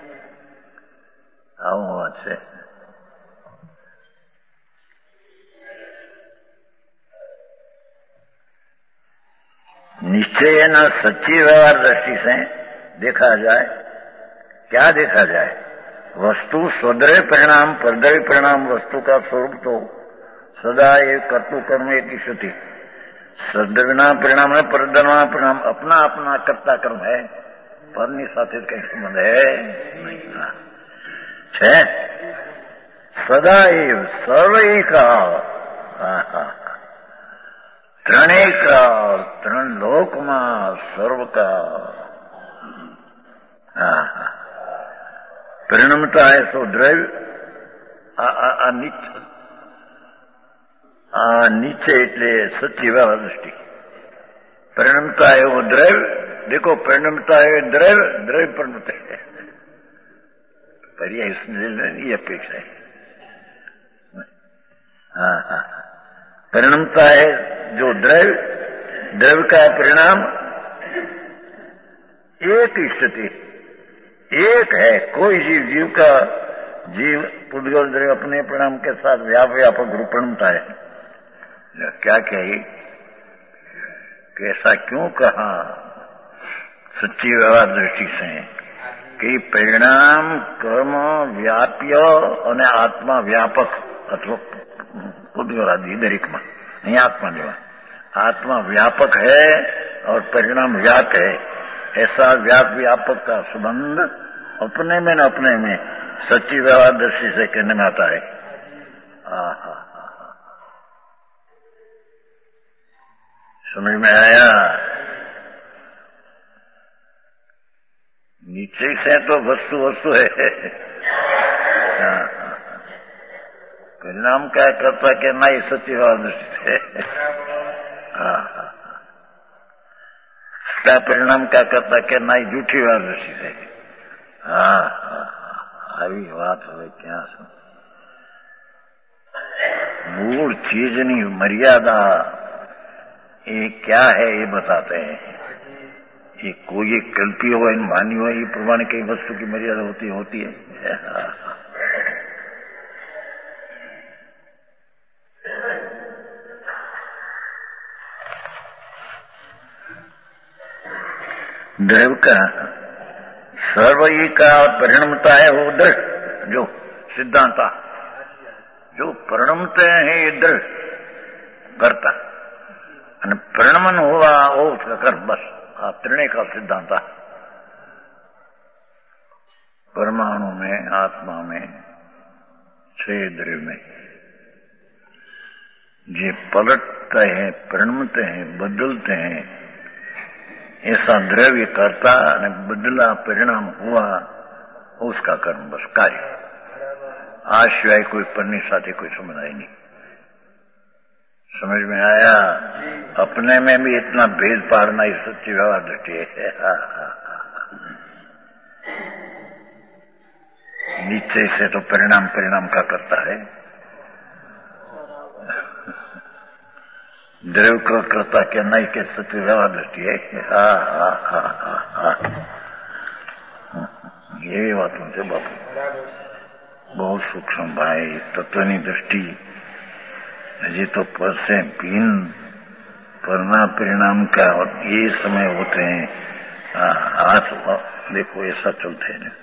આવું છે। निश्चय न सच्ची व्यवहार दृष्टि से देखा जाए, क्या देखा जाए, वस्तु स्वद्रव्य परिणाम परद्रव्य परिणाम वस्तु का स्वरूप तो सदा ये कर्तु कर्म एक ही श्रुति, सद्रव्यना परिणाम है परद्रव्यना परिणाम अपना अपना कर्ता कर्म है, पરની સાથે કઈ સંબંધ है नहीं। છે સદાएव सर्व एकाल, ત્રણેકાળ ત્રણ લોકમાં સર્વકાળ। પરિણમતા है सो द्रव्य, आ नीचे आ नीचे એટલે સચ્ચી વ્યવહાર દૃષ્ટિ। પરિણમતા है वो द्रव्य, देखो परिणमता है द्रव्य, द्रव्य परिणत है, पर्याय ये अपेक्षा है। हाँ हाँ, परिणमता है जो द्रव्य, द्रव्य का परिणाम एक स्थिति एक है, कोई जीव जीव का जीव पुद्गल द्रव्य अपने परिणाम के साथ व्याप व्यापक रूप परिणमता है। क्या कही कि ऐसा क्यों कहा सच्ची व्यवहार दृष्टि से कि परिणाम कर्म व्याप्य અને आत्मा व्यापक अथवा पुद्गलादि दरेक में, नहीं आत्मा जो आत्मा व्यापक है और परिणाम व्यापक है, ऐसा व्याप व्यापक का संबंध अपने में न अपने में सच्ची व्यवहार दृष्टि से कहने में आता है। आहा, समझ में आया? नीचे से तो वस्तु वस्तु है, परिणाम क्या करता कि नहीं सच्ची व्यवहार दृष्टि से, क्या परिणाम क्या करता कि नहीं झूठी व्यवहार दृष्टि से। हाँ આવી વાત હવે ક્યાં છે? मूल चीजनी मर्यादा ये क्या है ये बताते हैं। ये कोई कल्पी हो मानी हो, ये प्रमाण कई वस्तु की मर्यादा होती होती है। द्रव्य का सर्वई का परिणमता है वो दृढ़, जो सिद्धांता जो परिणमते हैं ये दृढ़ करता, परिणमन हुआ वो उसका कर्म, बस त्रिणे का सिद्धांत। परमाणु में, आत्मा में, छह द्रव्य में जे पलटते हैं, परिणमते हैं, बदलते हैं, ऐसा द्रव्य करता और बदला परिणाम हुआ उसका कर्म, बस कार्य। आज सिवाय कोई पन्नी साथे कोई समझ आई नहीं। समझ में आया? अपने में भी इतना भेद पारना ही सच्ची व्यवहार दृष्टि है। नीचे से तो परिणाम परिणाम का करता है, द्रव्य का करता क्या नहीं के सच्ची व्यवहार दृष्टि है। हा हा हा हा हा, ये बात उनसे बापू बहुत सूक्ष्म भाई, तत्वनी दृष्टि जी तो पर से भिन्न परिणाम परिणाम का और ये समय होते हैं। हाथ देखो ऐसा चलते हैं,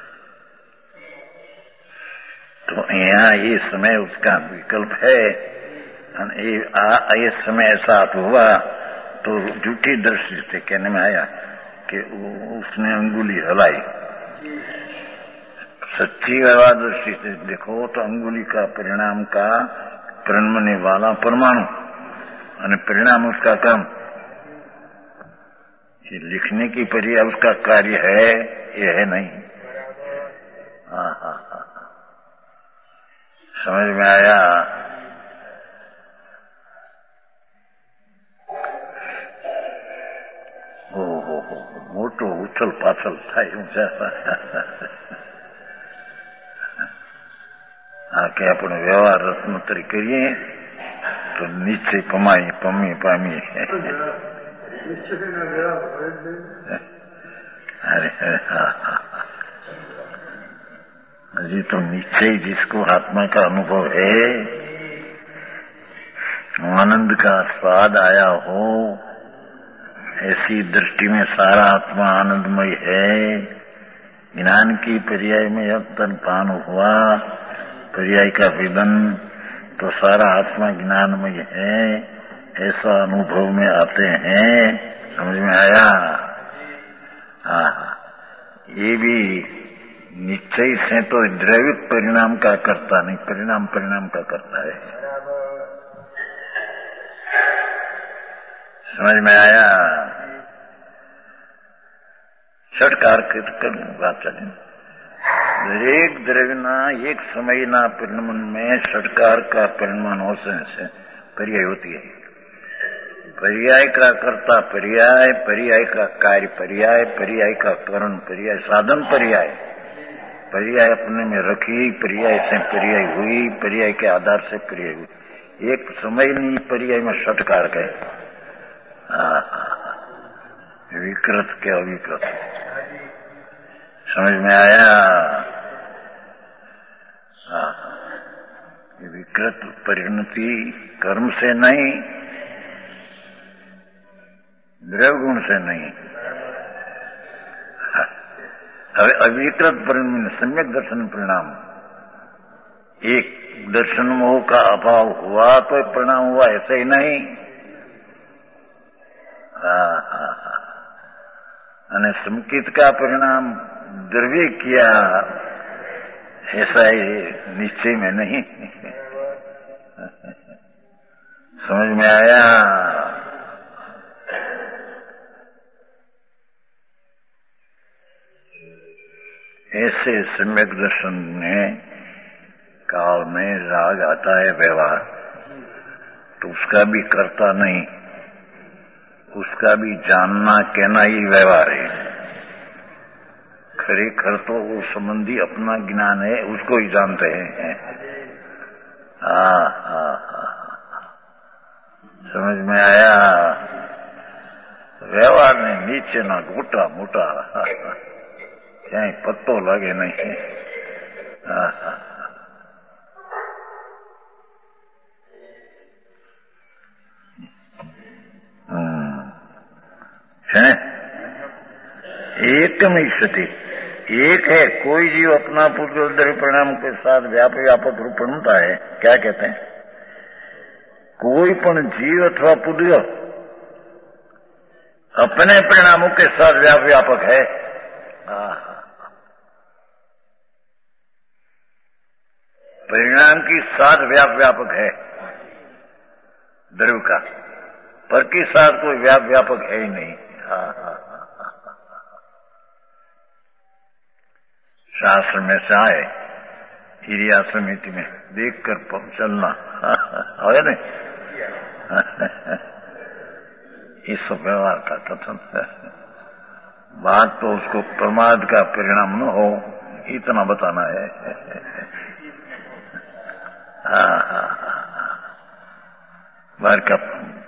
तो यहाँ ये समय उसका विकल्प है। ये, ये समय ऐसा हुआ तो झूठी दृष्टि से कहने में आया कि उसने अंगुली हलाई। सच्ची व्यवहार दृष्टि से देखो तो अंगुली का परिणाम का परिणमने वाला परमाणु और परिणाम उसका कर्म, ये लिखने की प्रक्रिया उसका कार्य है, ये है नहीं। हाँ हाँ हाँ, समझ में आया? ओ हो हो मोटो उछल पाछल થાય છે આ કે આપણે વ્યવહાર રત્નોત્તરી કરીએ તો નિશ્ચય પમાઈ પમી પામી अरे अजी तो निश्चय जिसको आत्मा का अनुभव है, आनंद का स्वाद आया हो, ऐसी दृष्टि में सारा आत्मा आनंदमय है। ज्ञान की पर्याय में यत्न पान हुआ, पर्याय का वेदन, तो सारा आत्मा ज्ञानमय है, ऐसा अनुभव में आते हैं। समझ में आया? हाँ, ये भी निश्चय से तो द्रवित परिणाम का करता नहीं, परिणाम परिणाम का करता है। समझ में आया? षटकार बात चले, दरेक द्रव्यना एक समय ना परिणमन में षटकार का परिणमन हो से पर्याय होती है। पर्याय का कर्ता पर्याय, पर्याय का कार्य पर्याय, पर्याय का करण पर्याय, साधन पर्याय, पर्याय अपने में रखी, पर्याय से पर्याय हुई, पर्याय के आधार से पर्याय हुई। एक समय नहीं पर्याय में षटकार गए, विकृत के अविकृत। समझ में आया? विकृत परिणति कर्म से नहीं, द्रव्य गुण से नहीं। अविकृत परिणाम सम्यक दर्शन परिणाम, एक दर्शन मोह का अभाव हुआ तो परिणाम हुआ, ऐसे ही नहीं। अने संकित का परिणाम द्रव्य किया, ऐसा ही निश्चय में नहीं। समझ में आया? ऐसे सम्यक दर्शन में काल में राग आता है व्यवहार, तो उसका भी करता नहीं, उसका भी जानना कहना ही व्यवहार है। खरेखर तो वो संबंधी अपना ज्ञान है, उसको ही जानते हैं। हाँ हाँ हाँ, समझ में आया? व्यवहार ने नीचे ना गोटा मोटा ક્યાંય પત્તો લાગે નહીં। एकम ही सती एक है, कोई जीव अपना पूर्व द्रव्य परिणाम के साथ व्यापक व्यापक रूप बनता है। क्या कहते हैं? कोई पण जीव अथवा पुद्गल अपने परिणामों के साथ व्यापक व्यापक है। परिणाम की साथ व्याप व्यापक है द्रव्य का, पर की साथ कोई व्याप व्यापक है ही नहीं। हाँ हाँ हाँ, शास्त्र में से आए हिरिया समिति में देख कर चलना है नहीं, इस व्यवहार का कथन है। बात तो उसको प्रमाद का परिणाम न हो, इतना बताना है। हाँ हाँ हाँ, बार का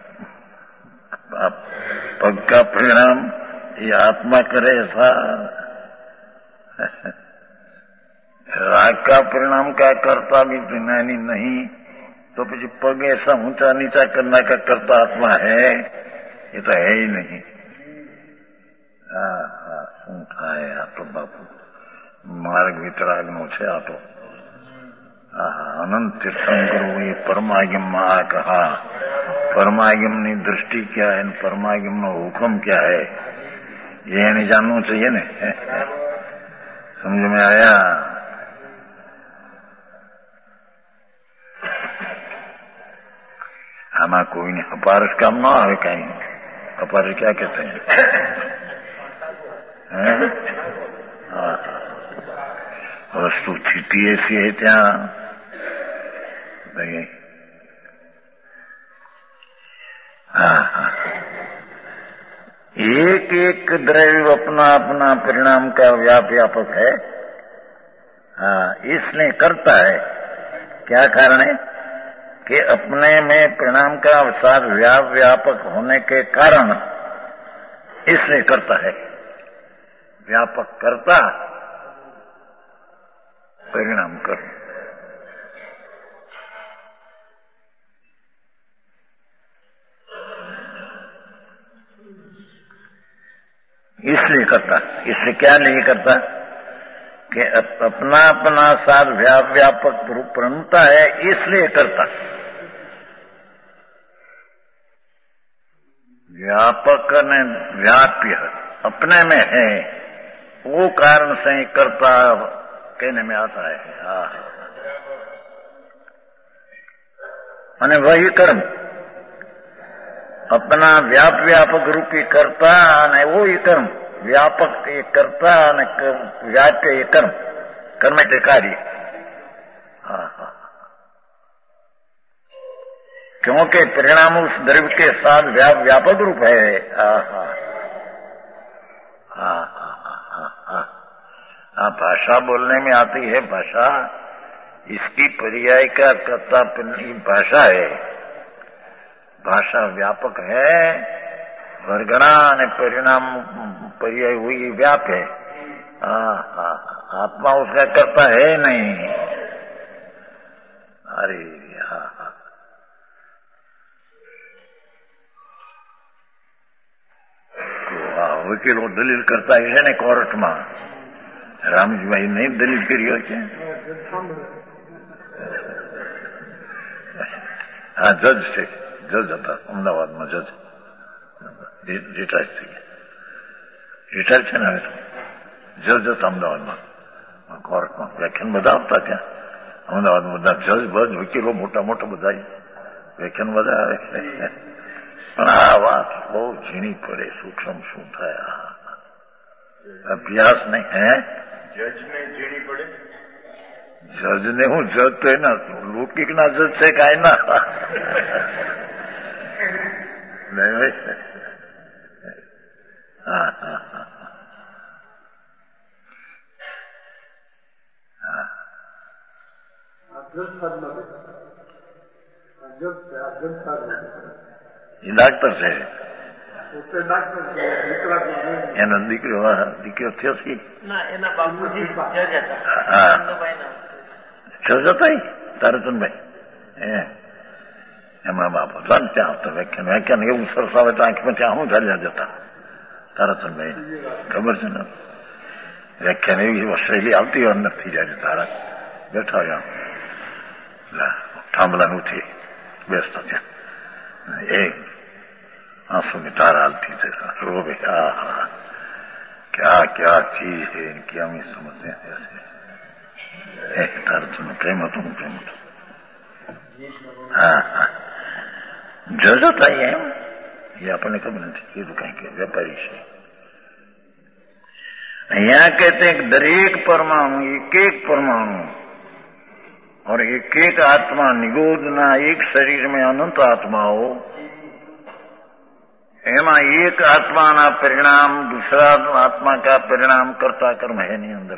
पग का परिणाम ये आत्मा करे ऐसा, राग का परिणाम का करता भी ज्ञानी नहीं, तो फिर पग ऐसा ऊंचा नीचा करने का करता आत्मा है, ये तो है ही नहीं। हाँ हाँ, શું થાય આ તો બાપુ માર્ગ વિતરાગનો છે આ તો। अनंत तीर्थंकर ये परमागम में आ कहा, परमागम की दृष्टि क्या है, परमागम नो हुक्म क्या है, ये नहीं जानना चाहिए ने। समझ में आया? आमा कोई नहीं अपारस काम ना आवे कहीं। अपारस क्या कहते हैं? वस्तु स्थिति ऐसी है, त्या भाई हाँ हाँ एक एक द्रव्य अपना अपना परिणाम का व्याप व्यापक है। हाँ इसलिए करता है। क्या कारण है कि अपने में परिणाम का अवसाद व्याप व्यापक होने के कारण इसलिए करता है। व्यापक करता परिणाम कर इसलिए करता। इसलिए क्या नहीं करता कि अपना अपना साध व्याप व्यापक रूप प्रणता है इसलिए करता। व्यापक ने व्याप्य अपने में है वो कारण से करता कहने में आता है। हाँ અને वही कर्म अपना व्याप व्यापक रूपी करता અને वो ही कर्म व्यापक ये करता અને व्याप्य ये कर्म कर्म એટલે कार्य। हाँ हाँ क्योंकि परिणाम उस द्रव्य के साथ व्याप व्यापक रूप है। हाँ हाँ हाँ हाँ हाँ हाँ भाषा बोलने में आती है। भाषा इसकी पर्याय का कर्ता भाषा है। भाषा व्यापक है वर्गणा ने परिणाम पर्याय हुई व्याप है। हाँ हाँ आत्मा उसका कर्ता है नहीं। अरे हाँ हाँ वकील दलील करता है ने कोर्ट में रामजी भाई नहीं दलील करियो છે। हाँ जज છે જજ હતા અમદાવાદમાં જજ રિટાયર થઈ ગયા રિટાયર છે ને હવે તો જજ હતા અમદાવાદમાં કોર્ટમાં વ્યાખ્યાન બધા આવતા ત્યાં અમદાવાદમાં બધા જજ બજ વકીલો મોટા મોટા બધા વ્યાખ્યાન બધા આવે પણ આ વાત બહુ ઝીણી પડે સૂક્ષ્મ શું થાય અભ્યાસ નહીં હે જજ ને ઝીણી પડે જજ ને હું જજ તો એના લૌકિક ના જજ છે કાંઈ ના नहीं भाई हाँ हाँ हाँ हाँ ये डॉक्टर છે એનો દીકરો દીકરો થયો છે ના એના બાપુજી જજ હતા હા જજ હતા તારચંદભાઈ હે એમના બાપ હતા ને ત્યાં આવતા વ્યાખ્યાન વ્યાખ્યાન એવું સરસ આવે તો આંખમાં ત્યાં હું ચાલ્યા જતા તારાચંદભાઈ ખબર છે ને વ્યાખ્યાન એવી શૈલી આવતી હોય નથી જાય તારા બેઠા રહ્યા થાંભલા ઉઠી બેસતા ત્યાં એ આંસુની ધારા હાલતી રોવે હા હા क्या क्या चीज है इनकी हम ही समझते हैं ऐसे तारचंद प्रेम હતો પ્રેમ હતો હા હા जज था ये ये अपने खबर नहीं ये तो कहीं के व्यापारी से यहाँ कहते हैं दरेक परमाणु एक एक परमाणु और एक एक आत्मा निगोदना एक शरीर में अनंत आत्मा हो एमा एक आत्मा ना परिणाम दूसरा आत्मा का परिणाम करता कर्म है नहीं अंदर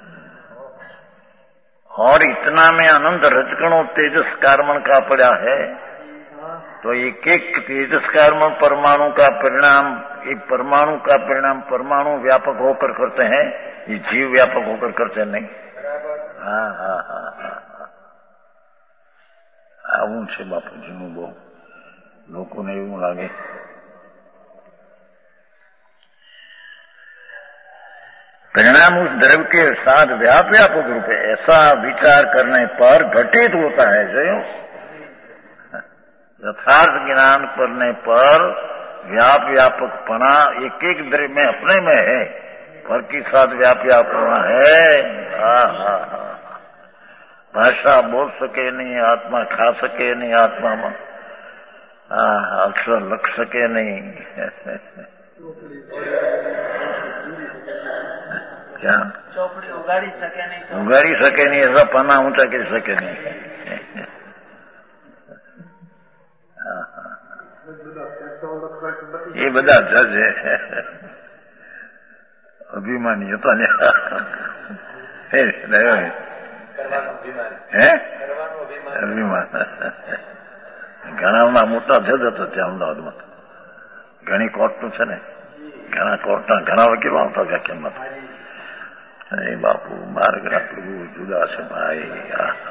और इतना में आनंद रजकणों तेजस कार्बन का पड़ा है तो एक एक तेजस कार्बन परमाणु का परिणाम एक परमाणु का परिणाम परमाणु व्यापक होकर करते हैं ये जीव व्यापक होकर करते नहीं। हाँ हाँ हाँ हाँ આવું છે બાપુજીનું બહુ લોકોને એવું લાગે परिणाम उस द्रव्य के साथ व्याप व्यापक रूप है ऐसा विचार करने पर घटित होता है जो यथार्थ ज्ञान करने पर व्याप व्यापकपना एक एक द्रव्य में अपने में है पर के साथ व्याप व्यापकपना है। हाँ हाँ हाँ भाषा बोल सके नहीं आत्मा खा सके नहीं आत्मा में हाँ अक्षर लख सके नहीं क्या ચોપડી ઉગાડી શકે નહીં ઉગાડી શકે નહીં ऐसा पन्ना ऊंचा कर सके नहीं એ બધા જજ છે, અભિમાની હતા ને હે અભિમાન. ઘણા મોટા જજ હતા ત્યાં અમદાવાદમાં. ઘણી કોર્ટનું છે ને, ઘણા કોર્ટના ઘણા વકીલો આવતા વ્યાખ્યાનમાં. એ બાપુ માર્ગ રાખવું જુદા છે ભાઈ.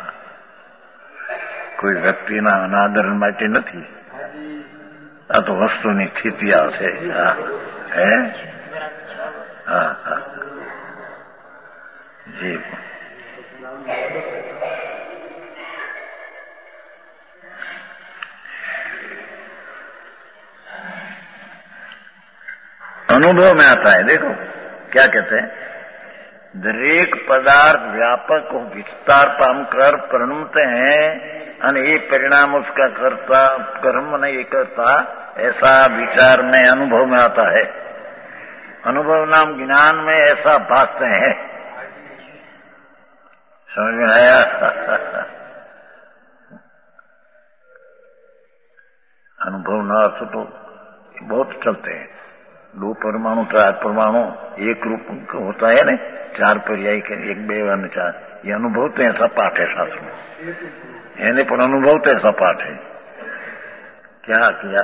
કોઈ વ્યક્તિના અનાદર માટે નથી, આ તો વસ્તુની સ્થિતિ આવશે. હે હા હા જી. अनुभव में आता है, देखो क्या कहते हैं, दरेक पदार्थ व्यापक विस्तार पामकर परिणमते हैं અને એ परिणाम उसका करता कर्म नहीं करता, ऐसा विचार में अनुभव में आता है. अनुभव नाम ज्ञान में ऐसा भासते हैं. समझ में आया? अनुभव न अर्थ तो बहुत चलते हैं. दो परमाणु चार परमाणु एक रूप होता है ना, चार पर्याय के एक बे वन चार, ये अनुभव तो ऐसा पाठ है शास्त्र में. એને પણ અનુભવ તો ऐसा पाठ है. क्या किया?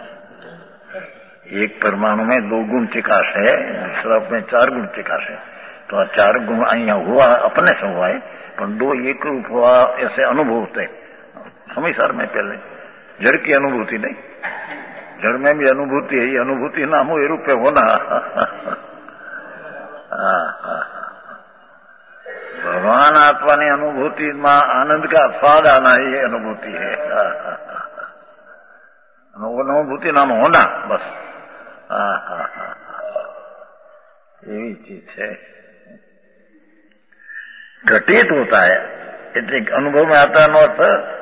एक परमाणु में दो गुण चिकाश है, दूसरा में चार गुण चिकाश है. तो चार गुण અહીંયા हुआ अपने से हुआ है, पर दो एक रूप हुआ ऐसे अनुभव होते. समय सर में पहले जड़ की अनुभूति नहीं, जड़ में भी अनुभूति है, ये अनुभूति नाम हो ये रूप है होना. भगवान आत्मा ने अनुभूति में आनंद का स्वाद आना ये अनुभूति है. अनुभूति नाम होना बस. यही चीज है. घटित होता है એટલે अनुभव में आता है, अर्थ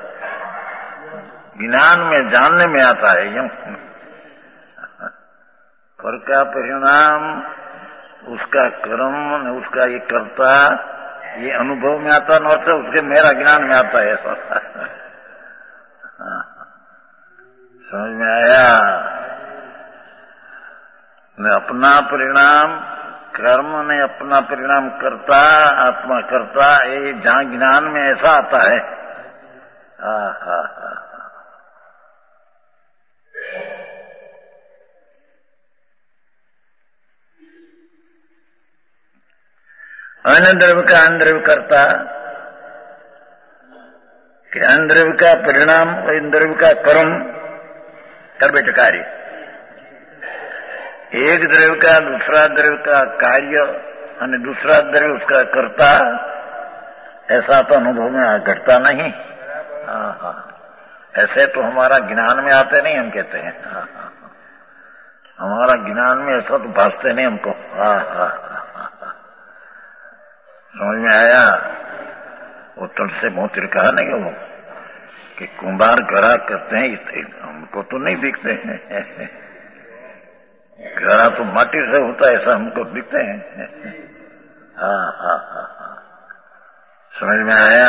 ज्ञान में जानने में आता है. यूं पर का परिणाम उसका कर्म उसका ये कर्ता ये अनुभव में आता न अर्थ उसके मेरा ज्ञान में आता है. ऐसा समझ में आया? ने अपना परिणाम कर्म ने अपना परिणाम करता आत्मा करता, ये जहां ज्ञान में ऐसा आता है. हा हा हा अनद्रव्य का अनद्रव्य करता कि अनद्रव्य का परिणाम इन द्रव्य का कर्म कर बैठे कार्य. एक द्रव्य का दूसरा द्रव्य का कार्य और दूसरा द्रव्य उसका कर्ता, ऐसा तो अनुभव में घटता नहीं. हाँ हाँ ऐसे तो हमारा ज्ञान में आते नहीं, हम कहते हैं. हाँ हाँ हमारा ज्ञान में ऐसा तो भासते नहीं हमको. हाँ हाँ समझ में आया? वो तुलसे मोतिर कहा ना कि वो कि कुंभार घड़ा करते हैं, हमको तो नहीं दिखते हैं. घड़ा तो माटी से होता है, ऐसा हमको दिखते हैं. हाँ हाँ हाँ हाँ समझ में आया?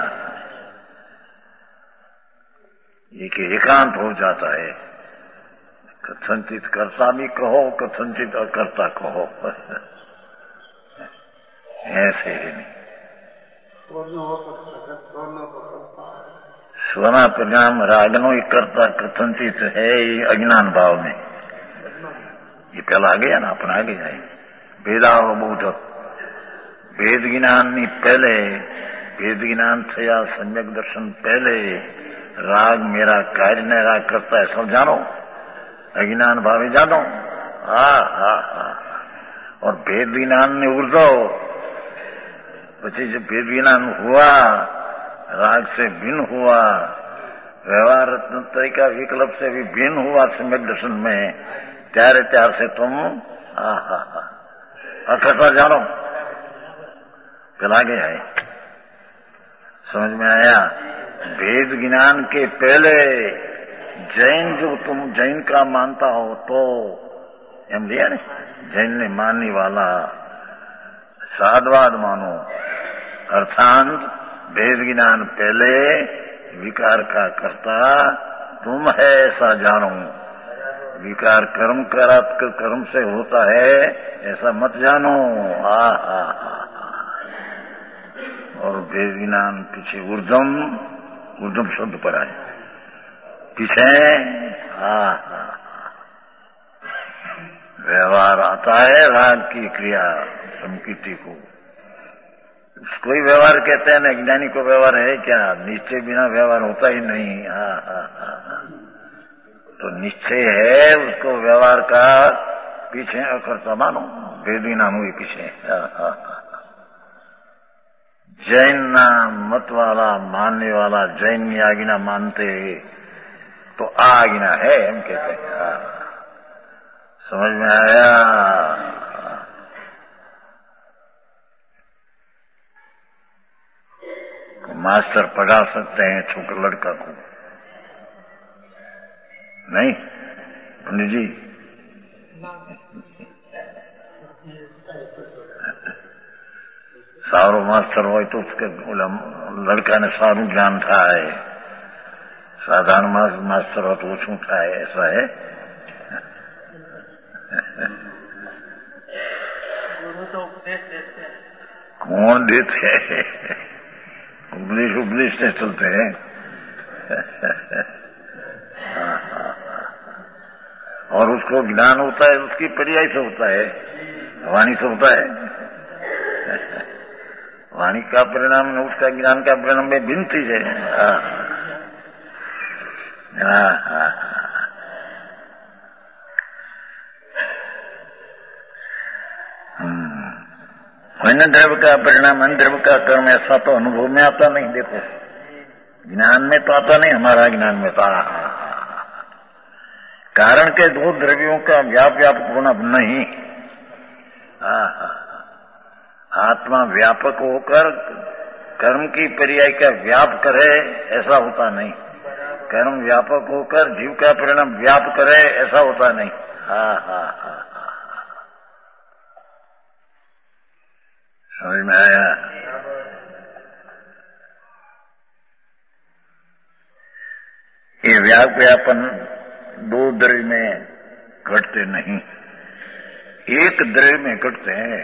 ये कि एकांत हो जाता है. कथनचित कर्ता भी कहो, कथनचित अकर्ता कहो, ऐसे ही नहीं. स्वना परिणाम रागनो ही करता कथनचित है अज्ञान भाव में. ये पहला आ गया ना, अपना आगे जाए. भेदावबोध भेद ज्ञान पहले, भेद ज्ञान थया सम्यक दर्शन पहले राग मेरा कार्य ने राग करता है सब जानो, अज्ञान भावे जानो. हा हा हा और भेद ज्ञान ने उर्दो પછી जब भेद ज्ञान हुआ राग से भिन्न हुआ, व्यवहार तरीका विकल्प से भी भिन्न हुआ सम्यक दर्शन में, त्यारे त्यार से तुम हा हा हा अकर्ता जानो. चला गया है. समझ में आया? भेद ज्ञान के पहले जैन जो तुम जैन का मानता हो तो एम लिया ने, जैन ने मानने वाला साधवाद मानो, अर्थात भेद ज्ञान पहले विकार का कर्ता तुम है ऐसा जानो. विकार कर्म करात कर्म से होता है ऐसा मत जानो। आ हा और वेदविज्ञान पीछे ऊर्धम ऊर्धम शब्द पर आए पीछे हा हा व्यवहार आता है राग की क्रिया संकीर्ति को, उसको ही व्यवहार कहते हैं ना। ज्ञानी को व्यवहार है क्या? निश्चय बिना व्यवहार होता ही नहीं। हा हा हा तो निश्चय है उसको व्यवहार का पीछे अकर्ता मानो, वेदी नाम हुई पीछे। हा हा जैन मत वाला मानने वाला जैन आज्ञा मानते तो आज्ञा है हम कहते हैं। समझ में आया? मास्टर पढ़ा सकते हैं छोटे लड़का को? नहीं पंडित जी? सारो मास्टर हो तो उसके लड़का ने सारू ज्ञान था है, साधारण मास्टर हो तो ओछू था है, ऐसा है? गुरु तो उपदेश देते हैं। कौन देते हैं? उपदेश उपदेश से चलते हैं। और उसको ज्ञान होता है उसकी पर्याय से होता है, वाणी से होता है। वाणी का परिणाम उसका ज्ञान का परिणाम में भिन्न चीज है। अन्य द्रव्य का परिणाम अन्य द्रव्य का कर्म ऐसा तो अनुभव में आता नहीं। देखो ज्ञान में तो आता नहीं, हमारा ज्ञान में तो कारण के दो द्रव्यों का व्याप व्यापक होना नहीं। आत्मा व्यापक होकर कर्म की पर्याय का व्याप करे ऐसा होता नहीं, कर्म व्यापक होकर जीव का परिणाम व्याप करे ऐसा होता नहीं। हा हा हा समझ में आया? ये व्याप व्यापन दो द्रव्य में घटते नहीं, एक द्रव्य में घटते हैं।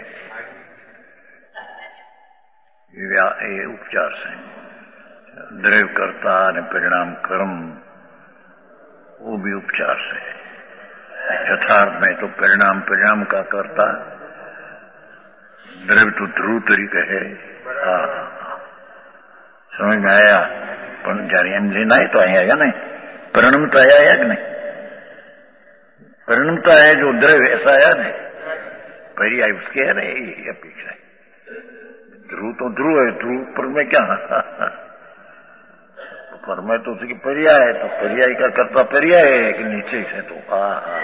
ये उपचार से द्रव्य करता और परिणाम कर्म, वो भी उपचार से। यथार्थ में तो परिणाम परिणाम का करता, द्रव्य तो ध्रुव तरीका है। हाँ समझ में आया? पण जारी एम लेना है तो आया या नहीं? परिणमता आया या कि नहीं? परिणमता है जो द्रव्य ऐसा आया नहीं, पर्याय उसके है नहीं, ये अपेक्षा है। ध्रुव तो ध्रुव है, ध्रुव पर में क्या पर में तो उसकी पर्याय है, तो पर्याय का करता पर्याय है कि नीचे से तो हाँ हाँ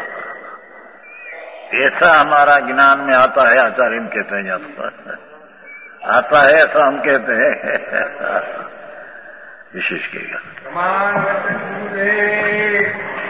ऐसा हमारा ज्ञान में आता है। आचार्य हम कहते हैं आता आता है ऐसा हम कहते हैं। विशेष कहेगा